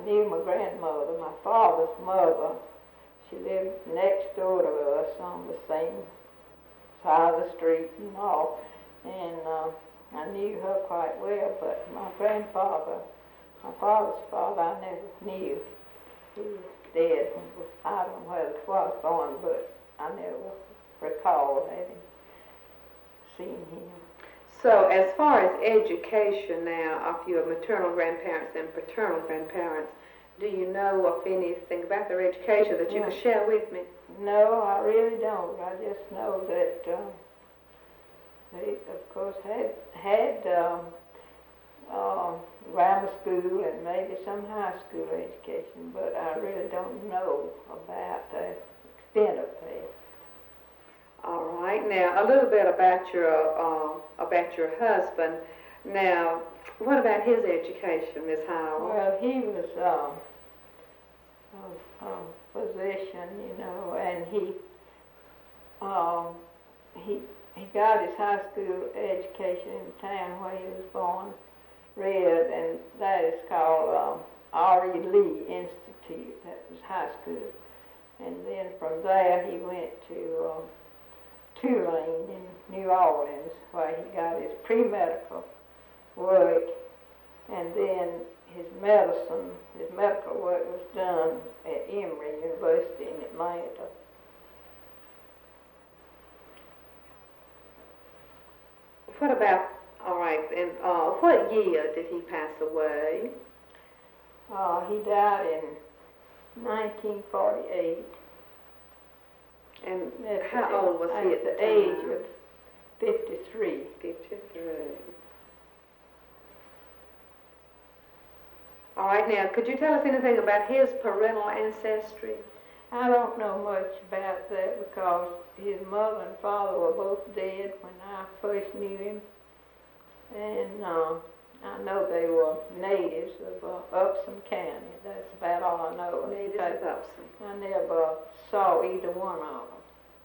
knew my grandmother, my father's mother. She lived next door to us on the same side of the street and all. And I knew her quite well, but my grandfather, my father's father, I never knew. He was dead. I don't know whether it was born, but I never recall having seen him. So as far as education now of your maternal grandparents and paternal grandparents, do you know of anything about their education that you could share with me? No, I really don't. I just know that they, of course, had grammar school and maybe some high school education, but I really don't know about the extent of that. All right. Now, a little bit about your husband. Now, what about his education, Miss Howell? Well, he was a physician, you know, and he got his high school education in the town where he was born, read, and that is called R.E. Lee Institute. That was high school. And then from there he went to Tulane in New Orleans, where he got his pre-medical work, and then his medical work was done at Emory University in Atlanta. What about, all right, and what year did he pass away? He died in 1948. And how old was he at the age of 53. 53. All right, now, could you tell us anything about his parental ancestry? I don't know much about that because his mother and father were both dead when I first knew him. And I know they were natives of Upson County. That's about all I know. Natives of Upson. I never saw either one of them.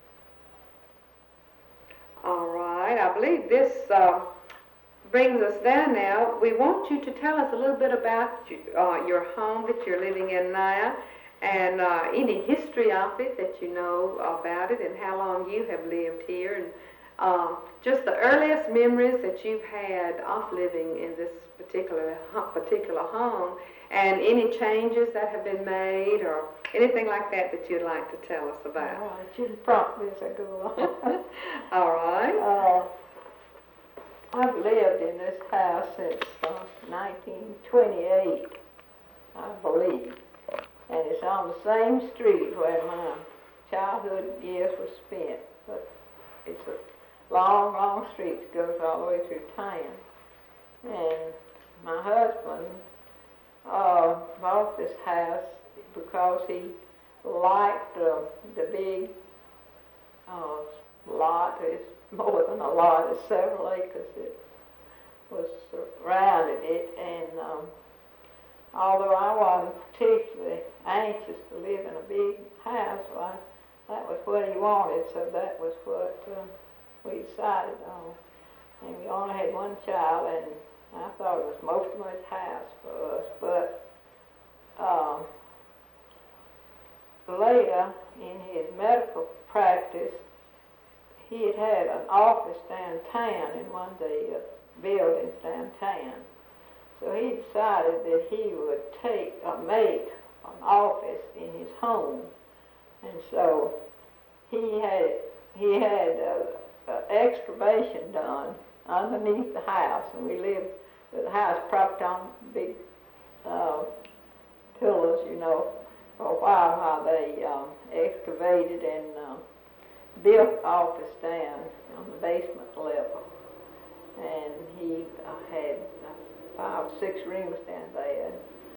All right, I believe this brings us down now. We want you to tell us a little bit about your home that you're living in now, and any history of it that you know about it, and how long you have lived here, and just the earliest memories that you've had of living in this particular home, and any changes that have been made, or anything like that that you'd like to tell us about. All right, you can prompt me as I go along. All right. I've lived in this house since 1928, I believe, and it's on the same street where my childhood years were spent, but it's a long, long street that goes all the way through town. And my husband bought this house because he liked the big lot. It's more than a lot, it's several acres. It was surrounded it, and although I wasn't particularly anxious to live in a big house, well, that was what he wanted, so that was what we decided on. And we only had one child, and I thought it was most much house for us, but later in his medical practice, he had an office downtown in one of the buildings downtown. So he decided that he would make an office in his home, and so he had excavation done underneath the house, and we lived with the house propped on big pillars, you know, for a while they excavated and built the office down on the basement level. And he had 5 or 6 rooms down there.